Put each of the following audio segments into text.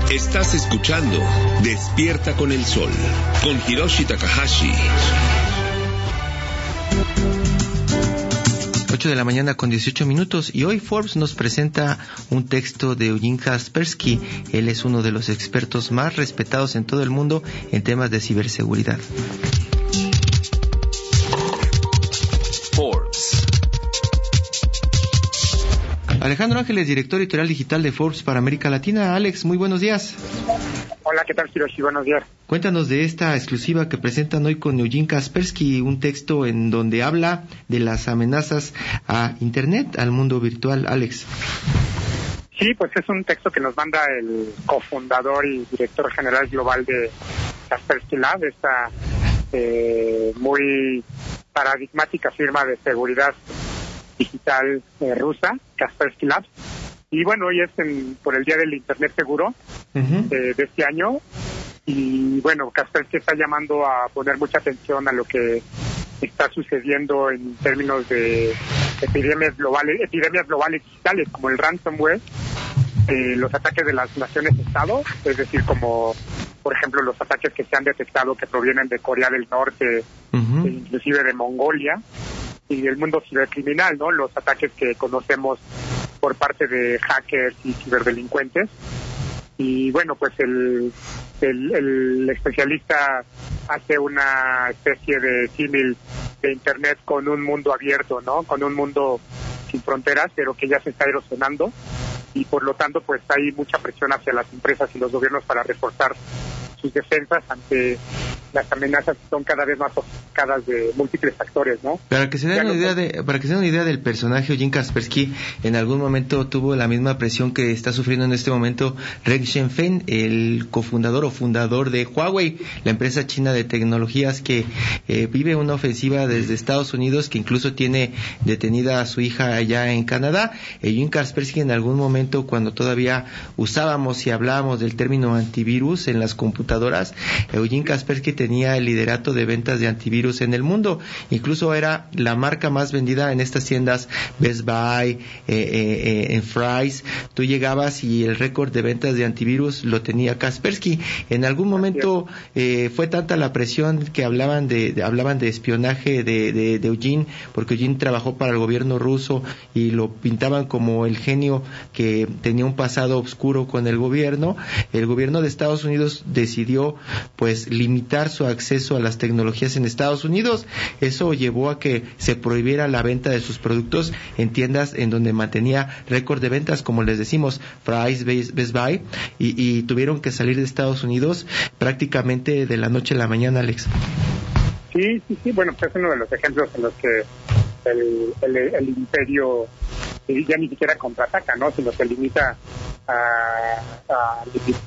Estás escuchando Despierta con el Sol, con Hiroshi Takahashi. 8 de la mañana con 18 minutos, y hoy Forbes nos presenta un texto de Eugene Kaspersky. Él es uno de los expertos más respetados en todo el mundo en temas de ciberseguridad. Forbes. Alejandro Ángeles, director editorial digital de Forbes para América Latina. Alex, muy buenos días. Hola, ¿qué tal, Hiroshi? Buenos días. Cuéntanos de esta exclusiva que presentan hoy con Eugene Kaspersky, un texto en donde habla de las amenazas a Internet, al mundo virtual. Alex. Sí, pues es un texto que nos manda el cofundador y director general global de Kaspersky Lab, esta muy paradigmática firma de seguridad digital rusa, Kaspersky Labs. Y bueno, hoy es por el Día del Internet Seguro de este año. Y bueno, Kaspersky está llamando a poner mucha atención a lo que está sucediendo en términos de epidemias globales digitales, como el ransomware, los ataques de las naciones-estado, es decir, como por ejemplo los ataques que se han detectado que provienen de Corea del Norte, e inclusive de Mongolia, y el mundo cibercriminal, ¿no? Los ataques que conocemos por parte de hackers y ciberdelincuentes. Y bueno, pues el especialista hace una especie de símil de Internet con un mundo abierto, ¿no? Con un mundo sin fronteras, pero que ya se está erosionando, y por lo tanto pues hay mucha presión hacia las empresas y los gobiernos para reforzar sus defensas ante las amenazas que son cada vez más sofisticadas de múltiples factores, ¿no? Para que se den una idea del personaje, Eugene Kaspersky en algún momento tuvo la misma presión que está sufriendo en este momento Ren Zhengfeng, el cofundador o fundador de Huawei, la empresa china de tecnologías que vive una ofensiva desde Estados Unidos, que incluso tiene detenida a su hija allá en Canadá. Eugene Kaspersky en algún momento, cuando todavía usábamos y hablábamos del término antivirus en las computadoras, Eugene Kaspersky tenía el liderato de ventas de antivirus en el mundo. Incluso era la marca más vendida en estas tiendas Best Buy, en Fry's. Tú llegabas y el récord de ventas de antivirus lo tenía Kaspersky. En algún momento fue tanta la presión que hablaban de espionaje de Eugene, porque Eugene trabajó para el gobierno ruso y lo pintaban como el genio que tenía un pasado oscuro con el gobierno. El gobierno de Estados Unidos decidió pues limitar su acceso a las tecnologías en Estados Unidos. Eso llevó a que se prohibiera la venta de sus productos en tiendas en donde mantenía récord de ventas, como les decimos, Fry's, Best Buy, y tuvieron que salir de Estados Unidos prácticamente de la noche a la mañana, Alex. Sí, bueno, pues es uno de los ejemplos en los que el imperio ya ni siquiera contraataca, ¿no? Sino se limita a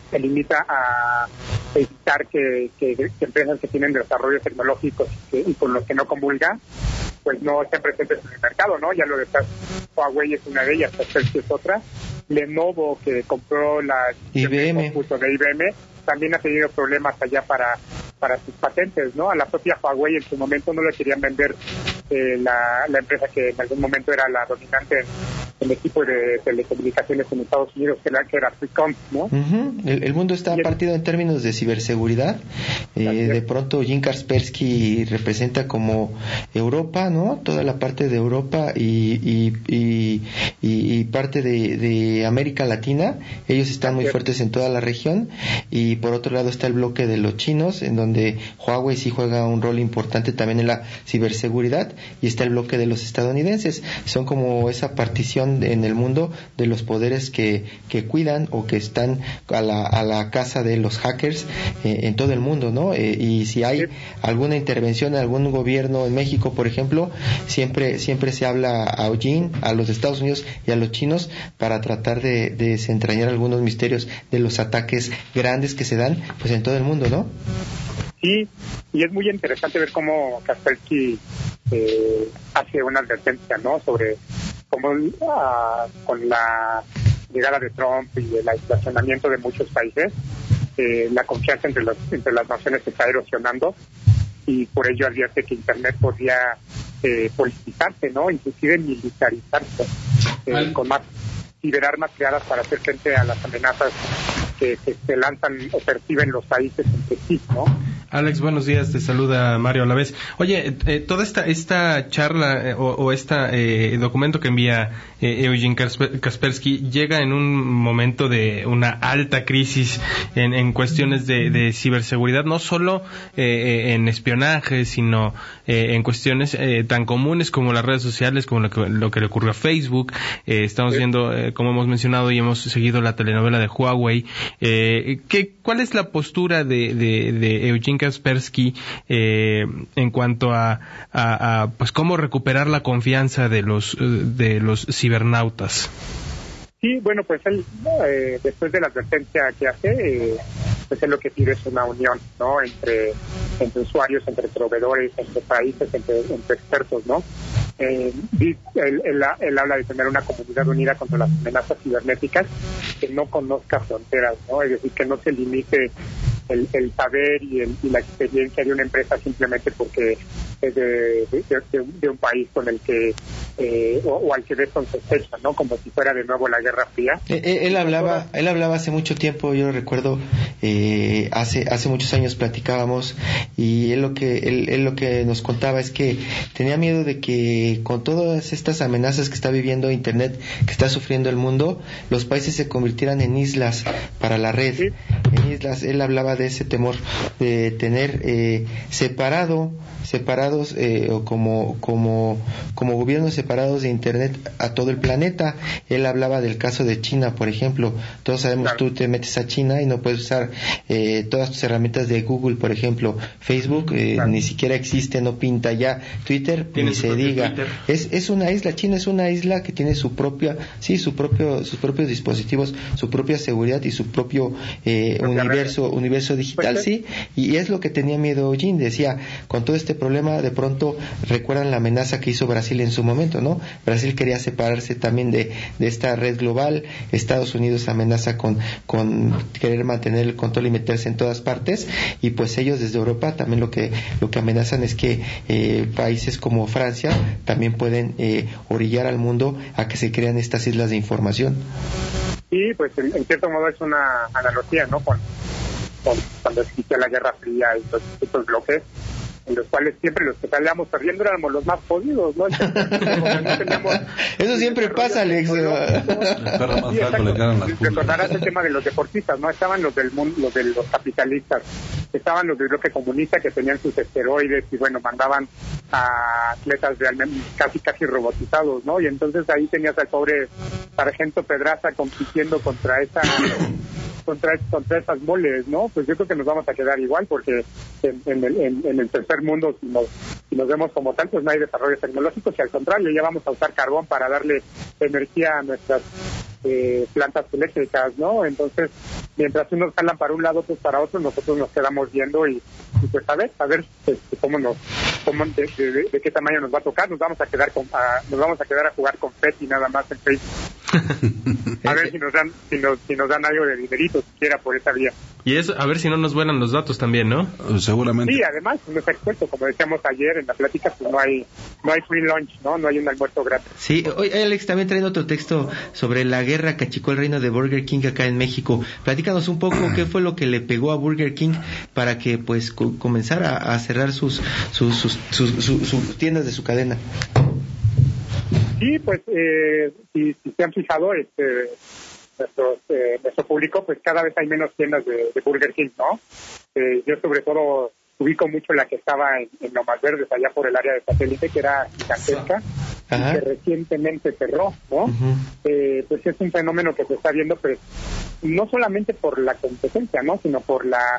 evitar que empresas que tienen desarrollos tecnológicos y con los que no comulga, pues no estén presentes en el mercado, ¿no? Ya lo de Huawei es una de ellas, Kaspersky es otra. Lenovo, que compró la IBM de IBM, también ha tenido problemas allá para sus patentes, ¿no? A la propia Huawei en su momento no le querían vender la empresa que en algún momento era la dominante en equipo de telecomunicaciones en Estados Unidos, que era Freecom, ¿no? El mundo está partido en términos de ciberseguridad. De pronto Eugene Kaspersky representa como Europa, ¿no? Toda la parte de Europa y parte de América Latina. Ellos están muy fuertes en toda la región, y por otro lado está el bloque de los chinos, en donde Huawei sí juega un rol importante también en la ciberseguridad, y está el bloque de los estadounidenses. Son como esa partición en el mundo de los poderes que cuidan o que están a la casa de los hackers en todo el mundo, ¿no? Y si hay alguna intervención en algún gobierno en México, por ejemplo, siempre se habla a Eugene, a los Estados Unidos y a los chinos para tratar de desentrañar algunos misterios de los ataques grandes que se dan pues en todo el mundo, ¿no? Sí, y es muy interesante ver cómo Kaspersky hace una advertencia, ¿no? Sobre cómo con la llegada de Trump y el aislacionamiento de muchos países, la confianza entre las naciones se está erosionando, y por ello advierte que Internet podría politizarse, ¿no? Inclusive militarizarse, con más ciberarmas creadas para hacer frente a las amenazas que se lanzan o perciben los países entre sí, ¿no? Alex, buenos días, te saluda Mario a la vez. Oye, toda esta charla o este documento que envía Eugene Kaspersky llega en un momento de una alta crisis en cuestiones de ciberseguridad, no solo en espionaje, sino en cuestiones tan comunes como las redes sociales, como lo que le ocurrió a Facebook. Estamos viendo, como hemos mencionado y hemos seguido la telenovela de Huawei. ¿Cuál es la postura de Eugene Kaspersky en cuanto a pues cómo recuperar la confianza de los cibernautas? Sí, bueno, pues él, después de la advertencia que hace, pues él lo que pide es una unión, ¿no? Entre usuarios, entre proveedores, entre países, entre expertos, ¿no? Él habla de tener una comunidad unida contra las amenazas cibernéticas que no conozca fronteras, ¿no? Es decir, que no se limite el saber y la experiencia de una empresa simplemente porque es de un país con el que o al que ves con sospecha, ¿no? Como si fuera de nuevo la Guerra Fría. Él hablaba hace mucho tiempo, yo recuerdo, hace muchos años platicábamos, y él lo que nos contaba es que tenía miedo de que con todas estas amenazas que está viviendo Internet, que está sufriendo el mundo, los países se convirtieran en islas para la red. Sí. En islas, él hablaba de ese temor de tener separados o como gobiernos separados de Internet a todo el planeta. Él hablaba del caso de China, por ejemplo. Todos sabemos, claro, tú te metes a China y no puedes usar todas tus herramientas de Google, por ejemplo. Facebook claro, ni siquiera existe, no pinta ya. Twitter ni se diga. Es una isla. China es una isla que tiene sus propios dispositivos, su propia seguridad y su propio universo digital, pues sí. Y es lo que tenía miedo Jim. Decía, con todo este problema, de pronto recuerdan la amenaza que hizo Brasil en su momento, ¿no? Brasil quería separarse también de esta red global. Estados Unidos amenaza con querer mantener el control y meterse en todas partes, y pues ellos desde Europa también lo que amenazan es que países como Francia también pueden orillar al mundo a que se crean estas islas de información. Sí, pues en cierto modo es una analogía, ¿no? Cuando existía la Guerra Fría y estos bloques, en los cuales siempre los que salíamos perdiendo éramos los más jodidos, ¿no? Eso siempre pasa, Alex. Recordarás el tema de los deportistas, ¿no? Estaban los del mundo, los de los capitalistas, estaban los del bloque comunista que tenían sus esteroides y bueno, mandaban a atletas realmente casi robotizados, ¿no? Y entonces ahí tenías al pobre sargento Pedraza compitiendo contra esas moles, ¿no? Pues yo creo que nos vamos a quedar igual, porque en el tercer mundo, si nos vemos como tal, pues no hay desarrollos tecnológicos, y al contrario, ya vamos a usar carbón para darle energía a nuestras plantas eléctricas, ¿no? Entonces, mientras unos jalan para un lado, otros para otro, nosotros nos quedamos viendo y pues a ver de qué tamaño nos va a tocar. Nos vamos a quedar a jugar con FET y nada más en Facebook. A ver si nos dan algo de dinerito siquiera por esa vía. Y eso, a ver si no nos vuelan los datos también, ¿no? Seguramente. Sí, además, no es expuesto, como decíamos ayer en la plática, pues no hay free lunch, ¿no? No hay un almuerzo gratis. Sí, hoy Alex también trae otro texto sobre la guerra que achicó el reino de Burger King acá en México. Platícanos un poco qué fue lo que le pegó a Burger King para que pues comenzara a cerrar sus tiendas de su cadena. Sí, pues si se han fijado, nuestro público, pues cada vez hay menos tiendas de Burger King, ¿no? Yo sobre todo ubico mucho la que estaba en Lomas Verdes, allá por el área de Satélite, que era gigantesca, y que recientemente cerró, ¿no? Uh-huh. Pues es un fenómeno que se está viendo, pues no solamente por la competencia, ¿no? Sino por la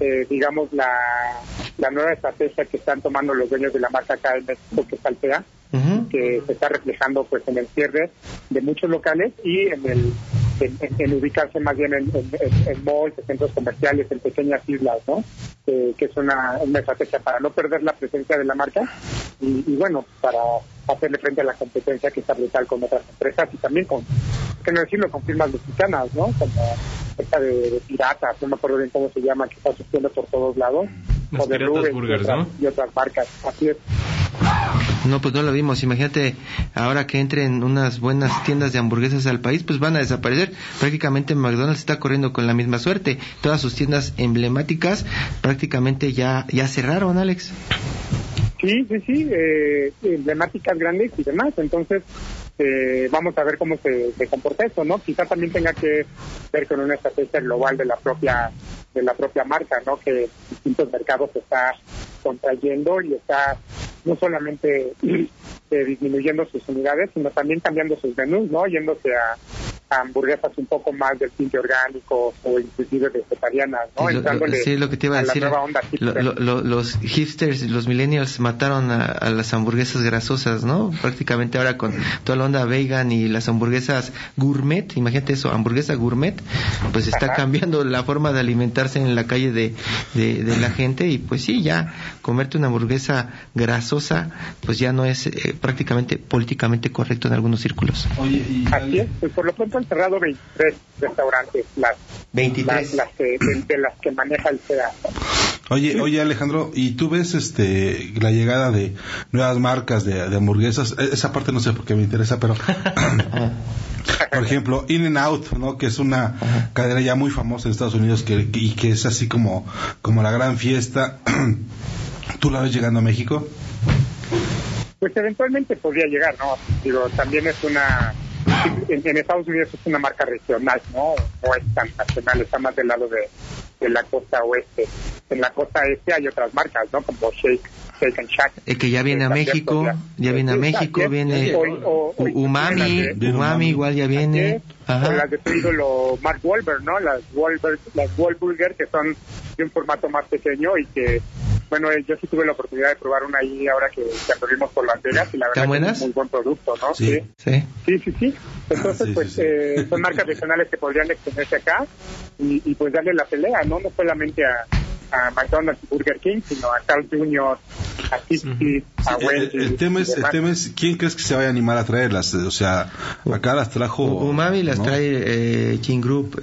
nueva estrategia que están tomando los dueños de la marca acá en México, que es Altea, uh-huh, que se está reflejando pues en el cierre de muchos locales y en ubicarse más bien en malls, en centros comerciales, en pequeñas islas, ¿no? Que es una estrategia para no perder la presencia de la marca y bueno, para hacerle frente a la competencia que está brutal con otras empresas y también con, ¿por qué no decirlo?, con firmas mexicanas, ¿no? Como esta de Piratas, no me acuerdo bien cómo se llama, que está surgiendo por todos lados, o de Rubens, y otras marcas, así es. No, pues no lo vimos. Imagínate, ahora que entren unas buenas tiendas de hamburguesas al país, pues van a desaparecer. Prácticamente McDonald's está corriendo con la misma suerte. Todas sus tiendas emblemáticas prácticamente ya cerraron, Alex. Sí, emblemáticas grandes y demás. Entonces, vamos a ver cómo se comporta eso, ¿no? Quizá también tenga que ver con una estrategia global de la propia marca, ¿no? Que distintos mercados se está contrayendo y está no solamente disminuyendo sus unidades, sino también cambiando sus menús, ¿no? Yéndose a hamburguesas un poco más del tinte orgánico o inclusive vegetarianas, ¿no? Sí, lo que te iba a decir. La nueva onda los hipsters, los millennials mataron a las hamburguesas grasosas, ¿no? Prácticamente ahora con toda la onda vegan y las hamburguesas gourmet, imagínate eso, hamburguesa gourmet, pues está cambiando la forma de alimentarse en la calle de la gente, y pues sí, ya comerte una hamburguesa grasosa pues ya no es prácticamente políticamente correcto en algunos círculos. Oye, así es, pues por lo pronto han cerrado 23 restaurantes, las 23 de las que maneja el CEA. Oye Alejandro, ¿y tú ves la llegada de nuevas marcas de hamburguesas? Esa parte no sé por qué me interesa, pero por ejemplo, In-N-Out, ¿no? Que es una cadena ya muy famosa en Estados Unidos y que es así como la gran fiesta. ¿Tú la ves llegando a México? Pues eventualmente podría llegar, ¿no? Digo, también es en Estados Unidos es una marca regional, ¿no? No es tan nacional, está más del lado de la costa oeste. En la costa este hay otras marcas, ¿no? Como Shake and Shack. Que ya viene a México, viene Umami igual ya viene. O las de tu ídolo Mark Wahlberg, ¿no? Las Wahlburger, que son de un formato más pequeño y que, bueno, yo sí tuve la oportunidad de probar una ahí ahora que anduvimos por Las Vegas y la verdad que es un muy buen producto, ¿no? Sí. Entonces, son marcas regionales que podrían extenderse acá y pues darle la pelea, ¿no? No solamente a McDonald's y Burger King, sino a Carl Jr., a Pepsi, a Wendy's. El tema es ¿quién crees que se vaya a animar a traerlas? O sea, acá las trajo Umami, las trae King Group,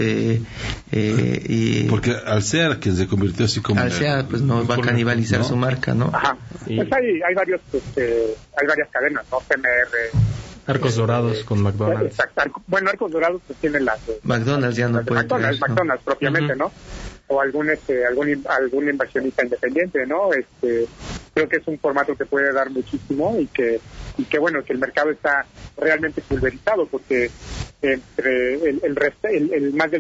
y porque Alsea, que se convirtió así como Alsea, pues no va a canibalizar su marca, ¿no? Ajá. Pues hay varias cadenas, ¿no? CMR, Arcos Dorados con McDonald's. Exacto. Bueno, Arcos Dorados pues tienen las McDonald's ya no puede traer, McDonald's propiamente, ¿no? O algún inversionista independiente, ¿no? Creo que es un formato que puede dar muchísimo y que bueno, que el mercado está realmente pulverizado, porque entre más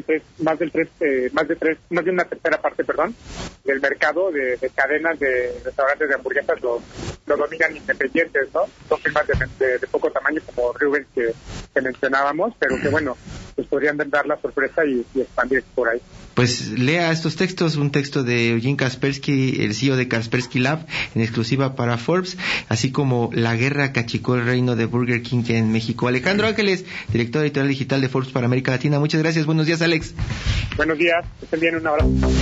de una tercera parte, del mercado de cadenas de restaurantes de hamburguesas lo dominan independientes, ¿no? Son firmas de poco tamaño como Rubens que mencionábamos, pero que bueno, pues podrían dar la sorpresa y expandir por ahí. Pues lea estos textos, un texto de Eugene Kaspersky, el CEO de Kaspersky Lab, en exclusiva para Forbes, así como la guerra que achicó el reino de Burger King en México. Alejandro Ángeles, director editorial digital de Forbes para América Latina. Muchas gracias. Buenos días, Alex. Buenos días. Que estén bien. Un abrazo.